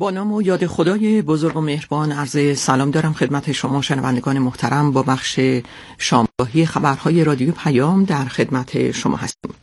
با نام و یاد خدای بزرگ و مهربان عرض سلام دارم خدمت شما شنوندگان محترم. با بخش شامگاهی خبرهای رادیو پیام در خدمت شما هستیم.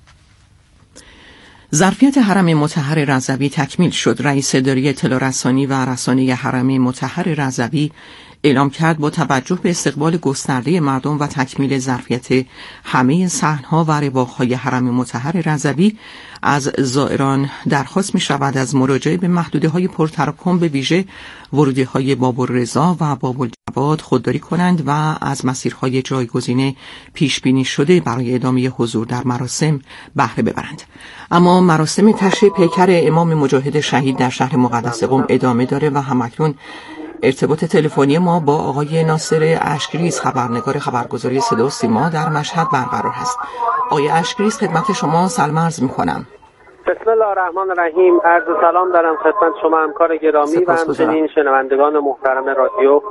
ظرفیت حرم مطهر رضوی تکمیل شد. رئیس اداره اطلاع رسانی و رسانه حرم مطهر رضوی اعلام کرد با توجه به استقبال گسترده مردم و تکمیل ظرفیت همه صحن‌ها و رواق‌های حرم مطهر رضوی از زائران درخواست می‌شود از مراجعه به محدوده‌های پرتراکم به ویژه ورودی‌های باب‌الرضا و باب‌الجواد خودداری کنند و از مسیرهای جایگزین پیش‌بینی شده برای ادامه حضور در مراسم بهره ببرند. اما مراسم تشییع پیکر امام مجاهد شهید در شهر مقدس قم ادامه داره و همکنون ارتباط تلفنی ما با آقای ناصر اشکریز خبرنگار خبرگزاری صدا و سیما در مشهد برقرار هست. آقای اشکریز خدمت شما سلام عرض می‌کنم. بسم الله الرحمن الرحیم. عرض سلام دارم خدمت شما همکار گرامی و همچنین شنوندگان محترم رادیو.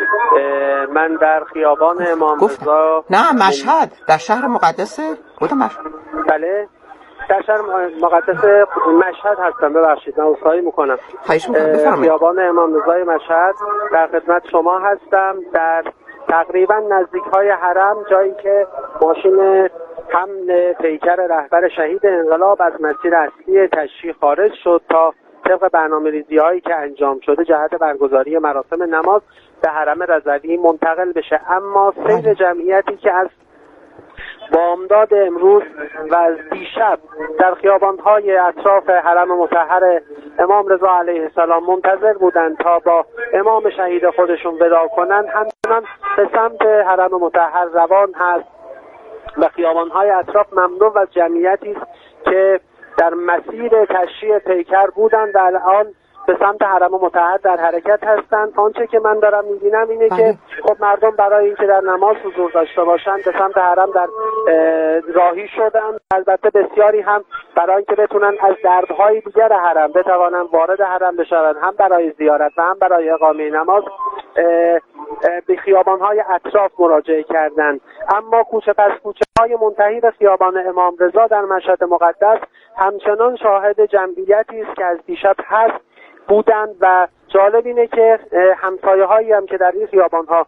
من در خیابان امام رضا مشهد در شهر مقدس بله در شهر مقدس مشهد هستم. ببخشید من عذرخواهی میکنم. خیابان امام رضای مشهد در خدمت شما هستم، در تقریبا نزدیک های حرم، جایی که ماشین حمل پیکر رهبر شهید انقلاب از مسیر اصلی تشییع خارج شد تا طبق برنامه‌ریزی هایی که انجام شده جهت برگزاری مراسم نماز به حرم رضوی منتقل بشه. اما سیر جمعیتی که از بامداد امروز و از دیشب در خیابان‌های اطراف حرم مطهر امام رضا علیه السلام منتظر بودند تا با امام شهید خودشون وداع کنند، همچنان به سمت حرم مطهر روان هست و خیابان‌های اطراف مملو از جمعیتی است که در مسیر تشییع پیکر بودند و الان به سمت حرم مطهر در حرکت هستند. آنچه که من دارم می‌بینم اینه که خب مردم برای اینکه در نماز حضور داشته باشند به سمت حرم در راهی شدند. البته بسیاری هم برای اینکه بتونن از درب‌های دیگر حرم بتوانند وارد حرم بشوند، هم برای زیارت و هم برای اقامه نماز، به خیابان‌های اطراف مراجعه کردند. اما کوچه پس کوچه‌های منتهی به خیابان امام رضا در مشهد مقدس همچنان شاهد جمعیتی است که از دیشب هست بودند و جالب اینه که همسایه هایی هم که در این خیابان ها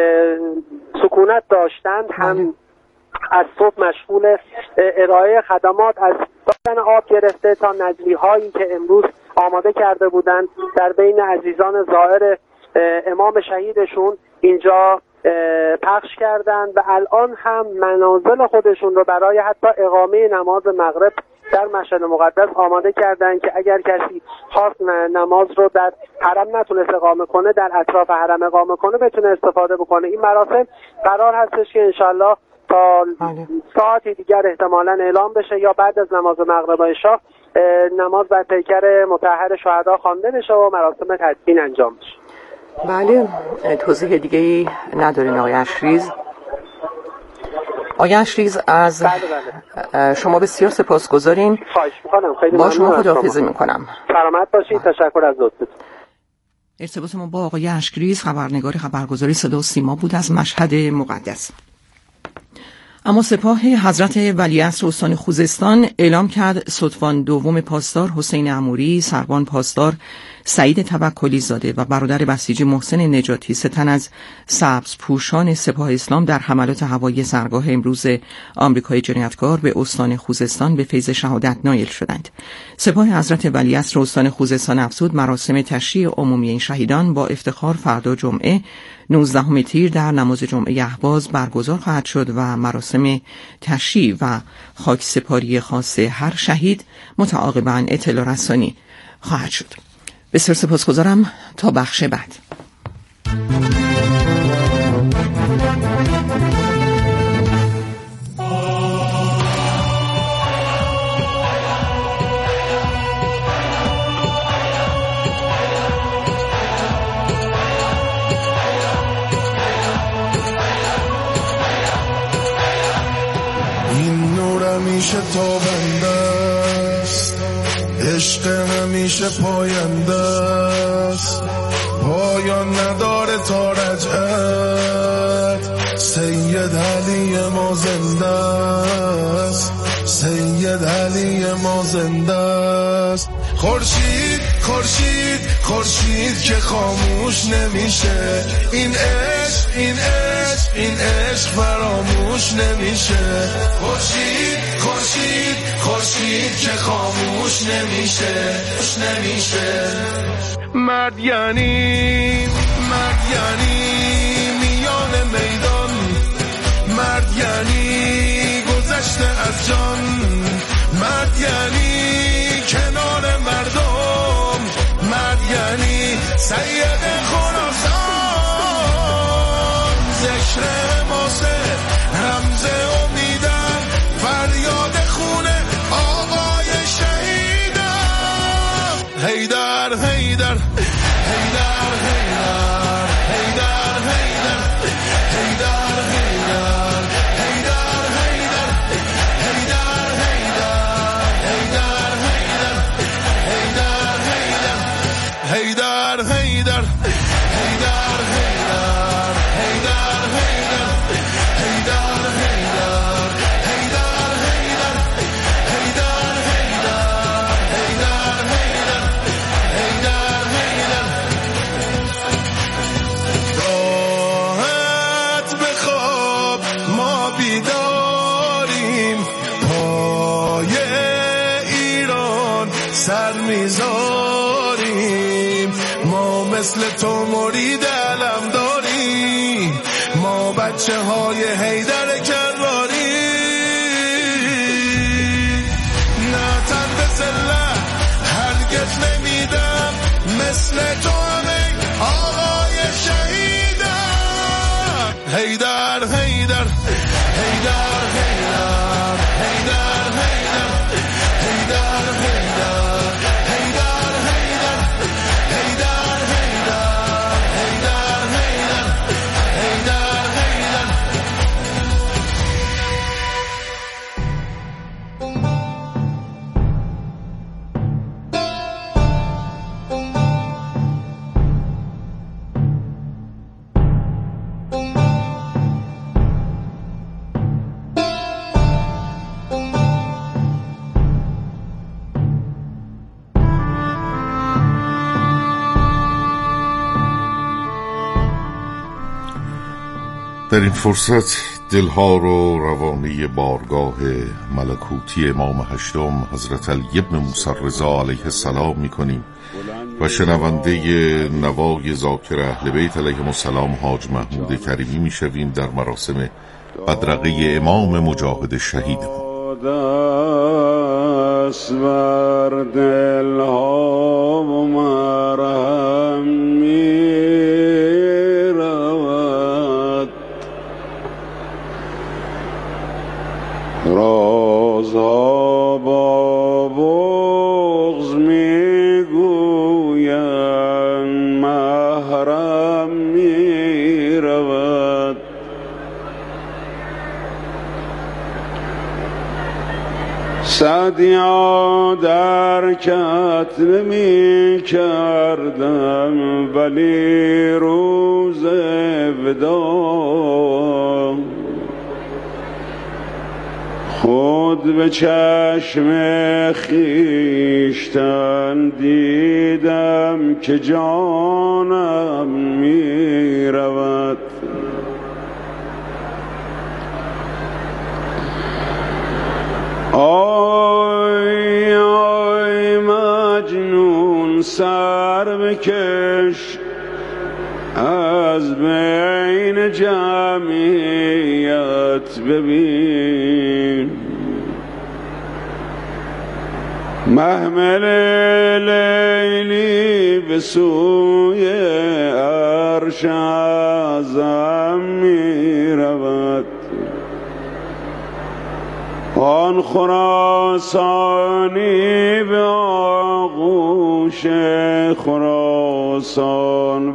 سکونت داشتند هم از صبح مشغول ارائه خدمات از دادن آب گرفته تا نجلی هایی که امروز آماده کرده بودند در بین عزیزان زائر امام شهیدشون اینجا پخش کردند و الان هم منازل خودشون رو برای حتی اقامه نماز مغرب در مشهد مقدس آماده کردن که اگر کسی خواست نماز رو در حرم نتونست اقامه کنه در اطراف حرم اقامه کنه بتونه استفاده بکنه. این مراسم قرار هستش که انشالله تا ساعتی دیگر احتمالاً اعلام بشه یا بعد از نماز مغرب و عشا نماز بر پیکر مطهر شهدا خوانده بشه و مراسم تدفین انجام بشه. بله، توضیح دیگه‌ای ندارین آقای اشکریز؟ آقای اشکریز از شما بسیار سپاسگزاریم. خواهش می‌کنم. خیلی با شما خداحافظی می‌کنم. سلامت باشید. تشکر از لطفتون. ارتباط ما با آقای اشکریز خبرنگار خبرگزاری صدا و سیما بود از مشهد مقدس. اما سپاه حضرت ولیعصر استان خوزستان اعلام کرد ستوان دوم پاسدار حسین اموری، سروان پاسدار سعید توکلی زاده و برادر بسیجی محسن نجاتی، 3 تن از سبز پوشان سپاه اسلام در حملات هوایی سرگاه امروز آمریکای جنایتکار به استان خوزستان به فیض شهادت نایل شدند. سپاه حضرت ولیعصر استان خوزستان افزود مراسم تشییع عمومی این شهیدان با افتخار فردا جمعه 19 تیر در نماز جمعه اهواز برگزار خواهد شد و مراسم تشییع و خاکسپاری خاص هر شهید متعاقباً اطلاع رسانی خواهد شد. بسیار سپاسگزارم. تا بخش بعد. این نور همیشه تابنده است، عشق همیشه پاینده است، پایان نداره تا رجعت، سید علی ما زنده است، سید علی ما زنده است. خورشید خورشید خورشید که خاموش نمیشه، این عشق این عشق این عشق فراموش نمیشه. خورشید خورشید خورشید که خاموش نمیشه نمیشه. مرد یعنی میان میدان، مرد یعنی گذشته از جان، مرد یعنی کنار مردم، مرد یعنی سید خراسان. ذکر ماسه رمز امیدن، فریاد خونه آقای شهیدم. حیدر حیدر حیدر حیدر حیدر حیدر حیدر حیدر حیدر حیدر حیدر حیدر حیدر حیدر حیدر مثل تو مرید علم داریم، ما بچه های حیدر کراری. نه تن به ذلت هرگز نمیدم، مثل تو همه آقای شهیدم. حیدر حیدر حیدر حیدر حیدر حیدر حیدر در این فرصت دلها رو روانه بارگاه ملکوتی امام هشتم حضرت علی بن موسی رضا علیه السلام می کنیم و شنونده نوای ذاکر اهل بیت علیهم السلام حاج محمود کریمی می شویم در مراسم بدرقه امام مجاهد شهید ما. دست بر دلها و مرهم می رود، رازها با بغض می گویند، محرم می رود. سعدیا درکت نمی کردم، ولی روز ودا خود به چشم خویشتن دیدم که جانم می رود. آی آی مجنون سر بکش از بین جمعیت ببین، محمل لیلی به سوی عرش اعظم می رود. آن خراسانی به آغوش خراسان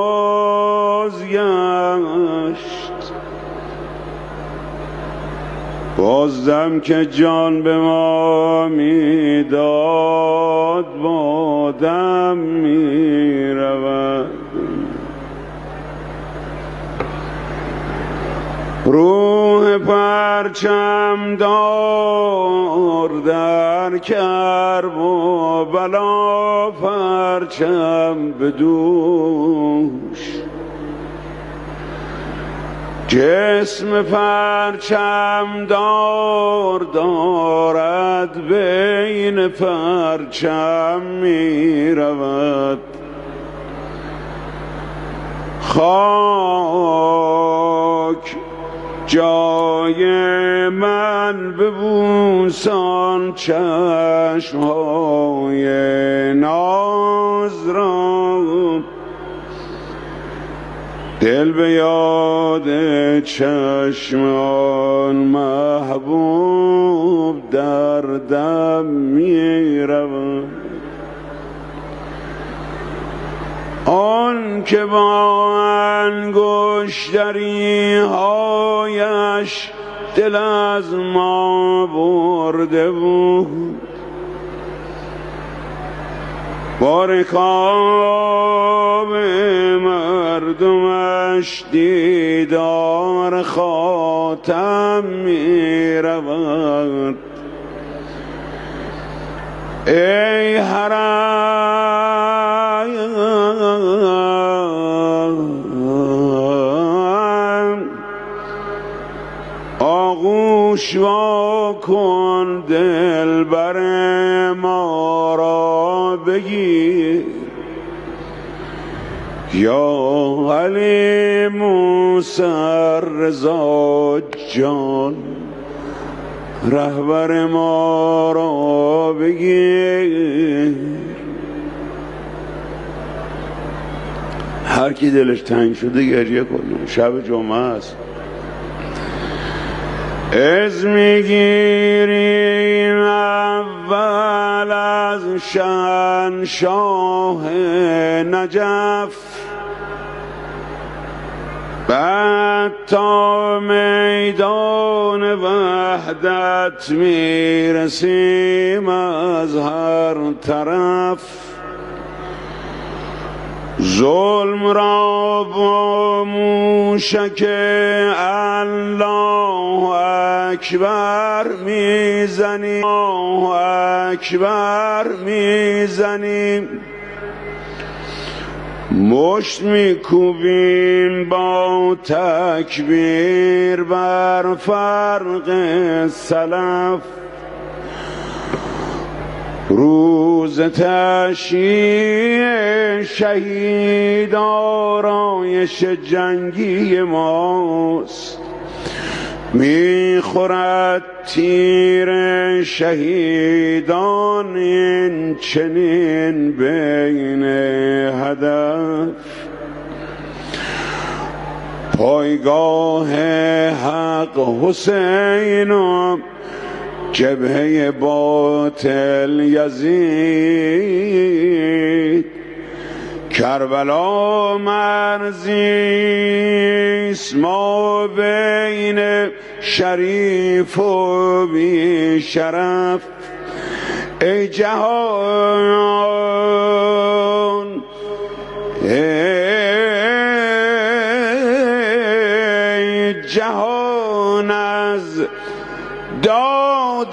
بازگشت، بازدم که جان به ما میداد با دم می رود. روح پرچم دار در کرب و بلا پرچم بدوش، جسم پرچم دار دارد بین پرچم می رود، خاک جای من ببوسان چشمهای ناز را، دل به یاد چشمان محبوب در دم می رود. آن که با انگشتری هایش دل از ما برده بود، با رکاب مردمش دیدار خاتم می رود. ای حرم آغوش وا کن، دلبر ما را بگیر، یا علی موسی رضا جان رهبر ما را بگیر. هر کی دلش تنگ شده گریه کنه، شب جمعه است. از میگیریم اول از شهنشاه نجف، بعد تا میدان وحدت میرسیم از هر طرف. ظلم را با موشک الله اکبر میزنیم، الله اکبر میزنیم، مشت میکوبیم با تکبیر بر فرق سلف. روز تشییع شهید آرایش جنگی ماست، میخورد تیر شهیدان این چنین بین هدف. پایگاه حق حسین و جبهه باطل یزید، کربلا مرزیست ما بین شریف و بی شرف. ای جهان ای جهان از داد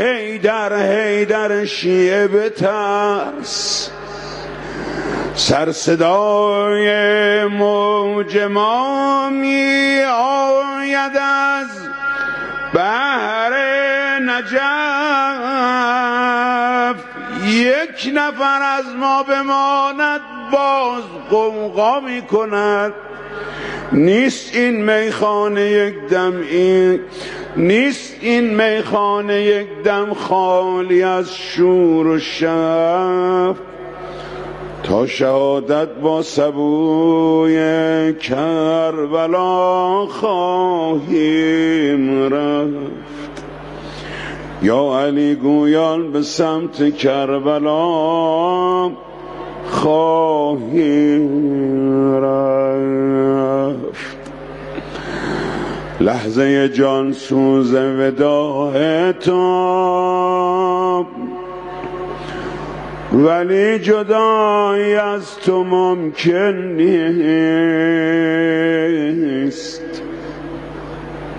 حیدر شیعه بترس، سرصدای موج ما می آید از بحر نجف. یک نفر از ما بماند باز غوغا می کند. نیست این میخانه یک دم نیست این میخانه یک دم خالی از شور و شف. تا شهادت با سبوی کربلا خواهیم رفت، یا علی گویان به سمت کربلا خواهیم رفت. لحظه جان سوز وداع تو، ولی جدایی از تو ممکن نیست.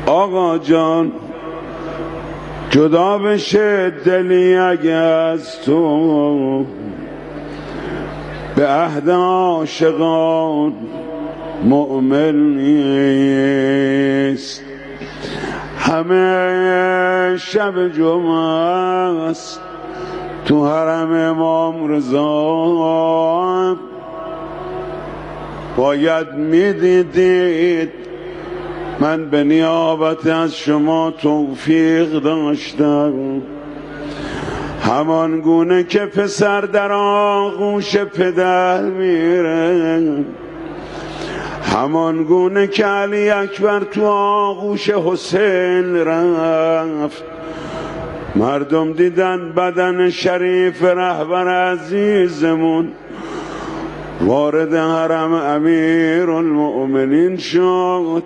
آقا جان جدا بشه دلی اگه از تو به عهد عاشقان مؤمن نیست. همه شب جمعه است تو حرم امام رضا، باید میدیدید من به نیابت از شما توفیق داشتم، همان گونه که پسر در آغوش پدر میره، همان گونه که علی اکبر تو آغوش حسین رفت. مردم دیدن بدن شریف رهبر عزیزمون وارد حرم امیرالمؤمنین شد.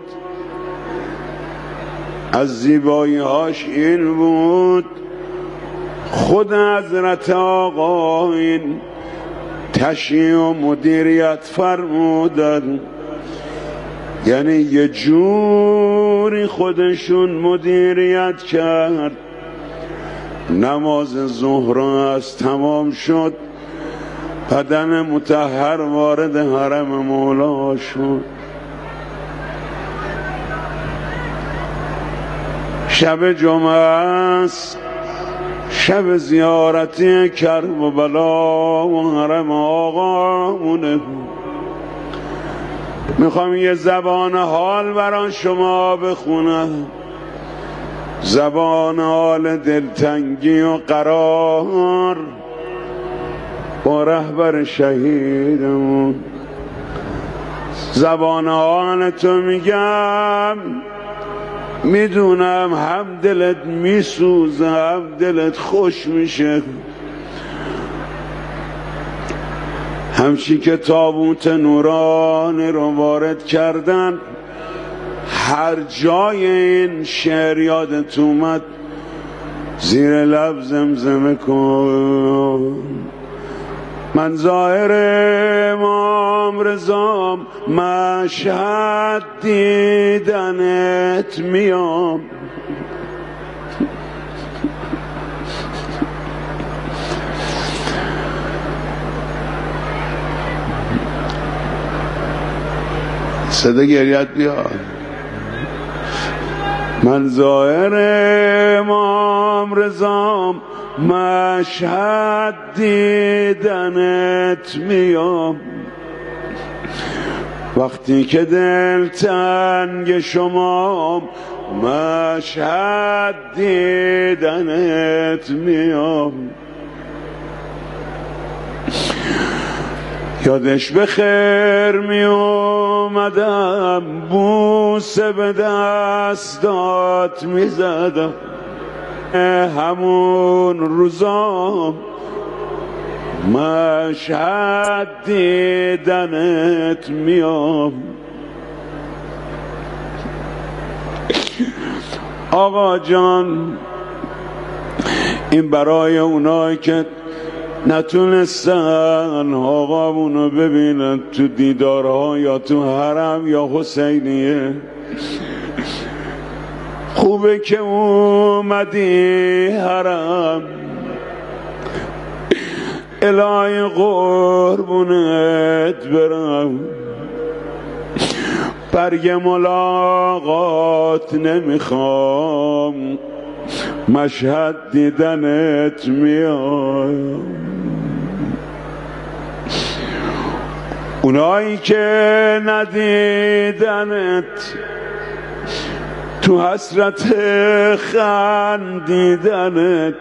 از زیبایی هاش این بود خود حضرت آقا این تشییع و مدیریت فرمودن، یعنی یه جوری خودشون مدیریت کرد. نماز ظهر از تمام شد، بدن مطهر وارد حرم مولا شد. شب جمعه است، شب زیارتی کربلا و حرم آقامونه. میخوام یه زبان حال برای شما بخونم، زبان حال دلتنگی و قرار با رهبر شهیدمون. زبان حال تو میگم، میدونم هم دلت میسوزه هم دلت خوش میشه. همچی که تابوت نورانی رو وارد کردن، هر جای این شعر یادت اومد زیر لب زمزمه کن. من ظاهر امام رضام مشهد دیدنت میام. صدا گریت بیاد. من ظاهر امام رضام مشهد دیدنت میام. وقتی که دل تنگ شما مشهد دیدنت میام. یادش به خیر می اومدم، بوسه به دستات می زدم. همون روزا مشهد دیدنت میام. آقا جان این برای اونایی که نتونستن آقامونو ببینن تو دیدارها یا تو حرم یا حسینیه. خوبه که اومدی حرم، الهی قربونت برم. برگ ملاقات نمیخوام، مشهد دیدنت میام. اونایی که ندیدنت تو حسرت خندیدنت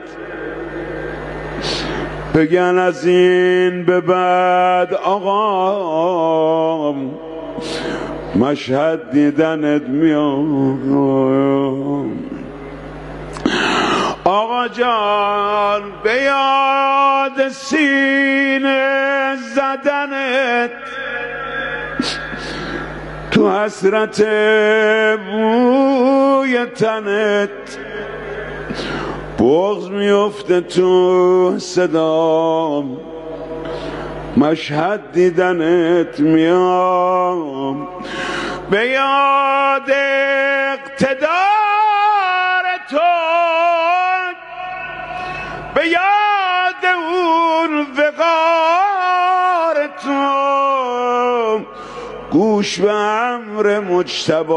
بگن از این به بعد آقا مشهد دیدنت میام. آقا جان به یاد سینه زدنت تو حسرت بوی تنت بغض میفته تو صدام، مشهد دیدنت میام. به یاد اقتدار تو، به یاد اون وقار تو، گوش به امر مجتبی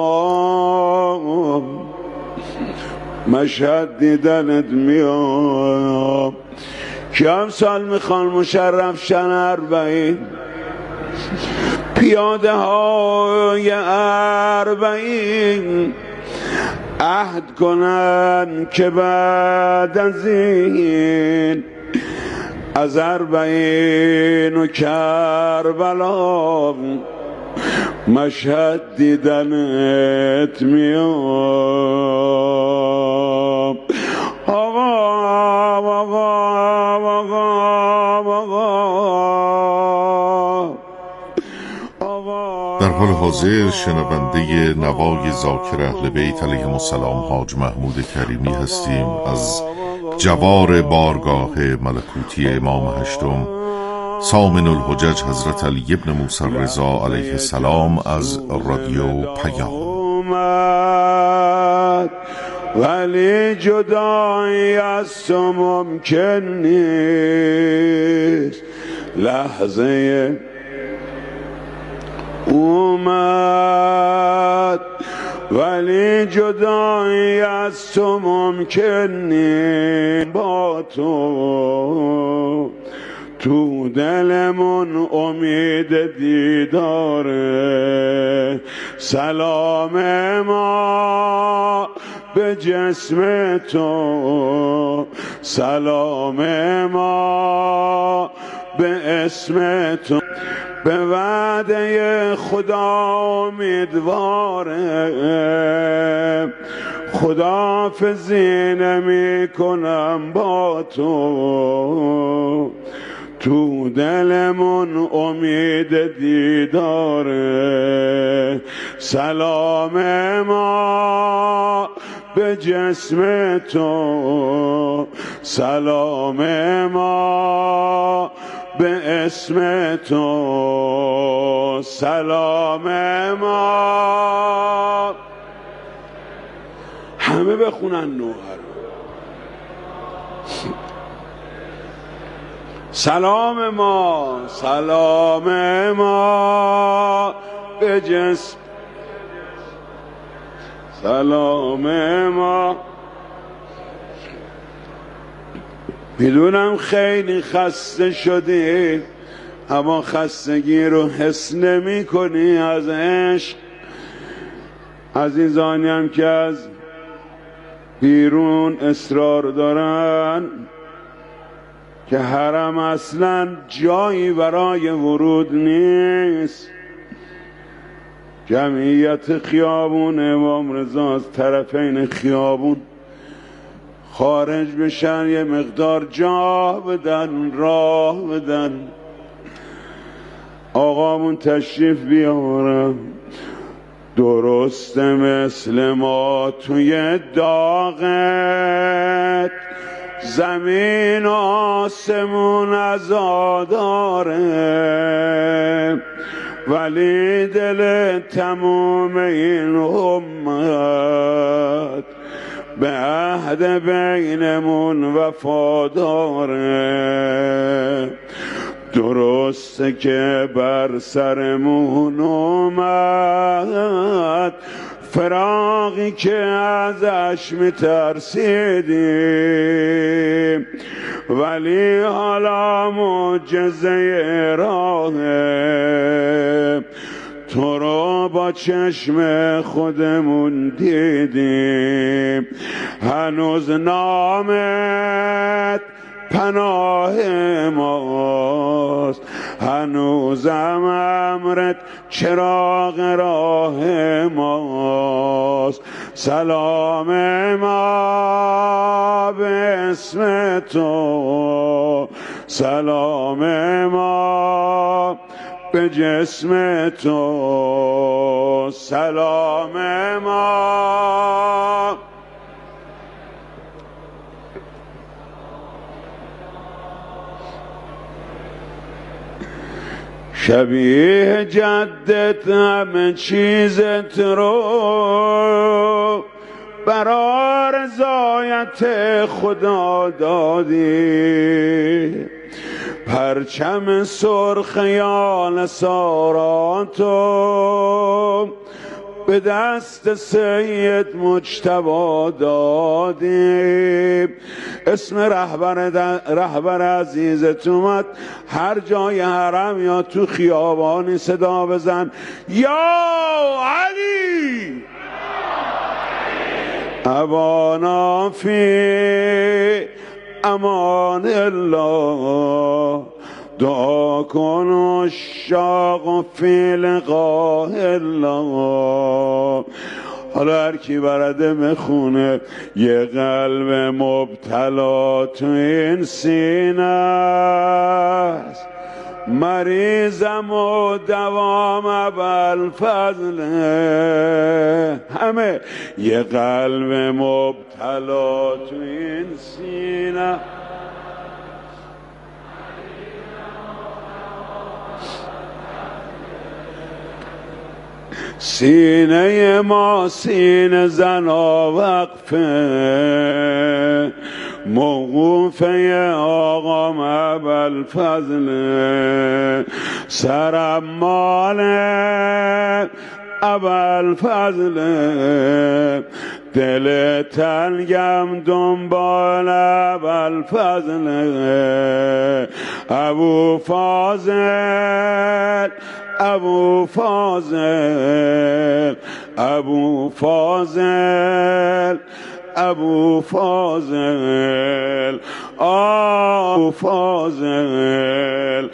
مشهد دیدنت میام که امسال میخوان مشرف شن 40 پیاده های 40 عهد کنن که بعد از این از 40 و کربلا مشهد دیدنت میام. آقا در حال حاضر شنونده نوای ذاکر اهل بیت علیهم السلام حاج محمود کریمی هستیم از جوار بارگاه ملکوتی امام هشتم سامن الحجج حضرت علی بن موسی الرضا علیه السلام از رادیو پیام. ولی جدایی از تو ممکن نیست، لحظه اومد ولی جدایی از تو ممکن نیست. با تو تو دلمون امید دیداره، سلام ما به جسم تو، سلام ما به اسم تو، به وعده خدا امیدواره، خداحافظی نمی کنم با تو، تو دلمون امید دیداره، سلام ما به جسم تو، سلام ما به اسم تو، سلام ما. همه بخونن نوحه رو. سلام ما، سلام ما به جسم، سلام ما. میدونم خیلی خسته شدی، اما خستگی رو حس نمی کنی از عشق. عزیزانی هم که از بیرون اصرار دارن که حرم اصلا جایی برای ورود نیست، جمعیت خیابون امام رضا از طرفین خیابون خارج بشن، یه مقدار جا بدن، راه بدن، آقامون تشریف بیارم. درسته مثل ما توی داغت، زمین و آسمون عزاداره، ولی دل تموم این امت به عهد بینمون وفاداره. درسته که بر سرمون اومد فراقی که ازش میترسیدیم، ولی حالا معجزه راهه، تو رو با چشم خودمون دیدیم. هنوز نامت پناه ماست، هنوزم امرت چراغ راه ماست. سلام ما به اسم تو، سلام ما به جسم تو، سلام ما. شبیه جدت همه چیزت رو برای رضایت خدا دادی، پرچم سرخ یا نصاراتو به دست سید مجتبی دادی. اسم رهبر عزیزت اومد، هر جای حرم یا تو خیابانی صدا بزن یا علی ابانا فی امان الله، دعا کن عشاق فی لقاء الله. حالا هر کی برده بخونه یه قلب مبتلا تو این سینه است، مریضم و دوام ابوالفضله. همه یه قلب مبتلا تو این سینه، سینه ما سینه زنا وقفه، موقوفه آقام ابوالفضل، سرم مال ابوالفضل، دل تنگم دنبال ابوالفضل، ابو فاضل ابو فاضل ابو فاضل ابو فاضل ابو فاضل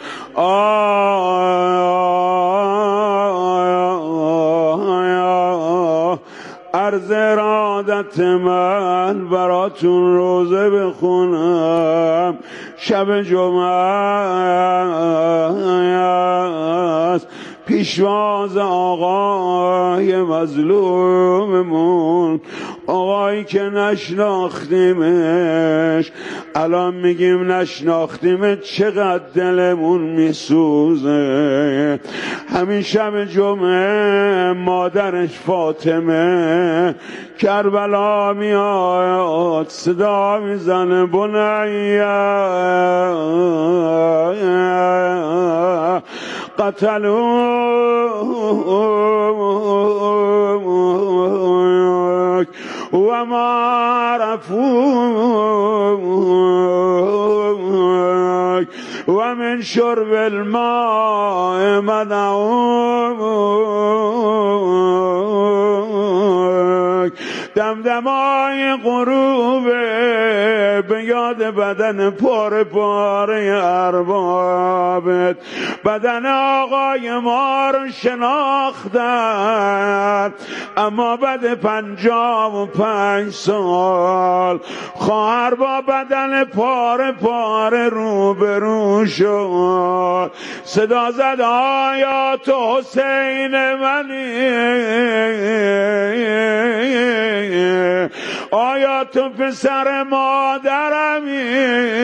عرض ارادت من براتون روزه بخونم، شب جمعه است، پیشواز آقای مظلوممون، آقایی که نشناختیمش، الان میگیم نشناختیمش، چقدر دلمون میسوزه. همین شب جمعه مادرش فاطمه کربلا میاد، صدا میزنه بنیه قتلوک و ما رفوک و من شرب الماء منعوک. دمدمای غروبه به یاد بدن پاره پاره اربابت، بدن آقای ما رو شناختن، اما بعد 55 سال خواهر با بدن پاره پاره روبرو شد. صدا زد آیات حسین منی، آیا تو پسر مادرمی،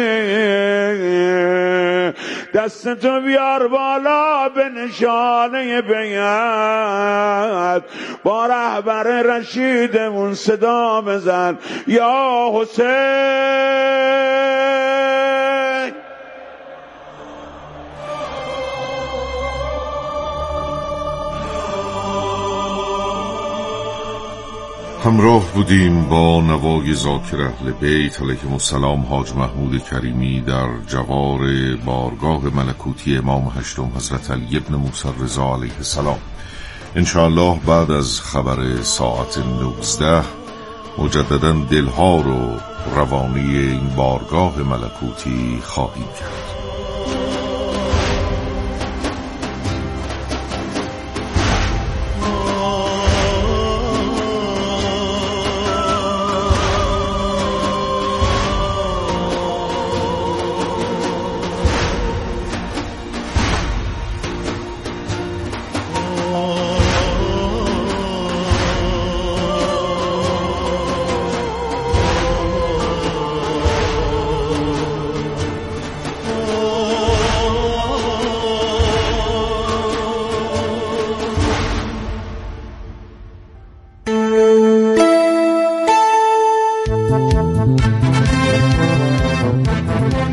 دست تو بیار بالا به نشانه بیعت، با رهبر رشیدمون صدا بزن یا حسین. همراه بودیم با نوای ذاکر اهل بیت علیهم السلام حاج محمود کریمی در جوار بارگاه ملکوتی امام هشتم حضرت علی بن موسی رضا علیه السلام. انشاءالله بعد از خبر ساعت 19 مجددا دلها رو روانی این بارگاه ملکوتی خواهیم کرد.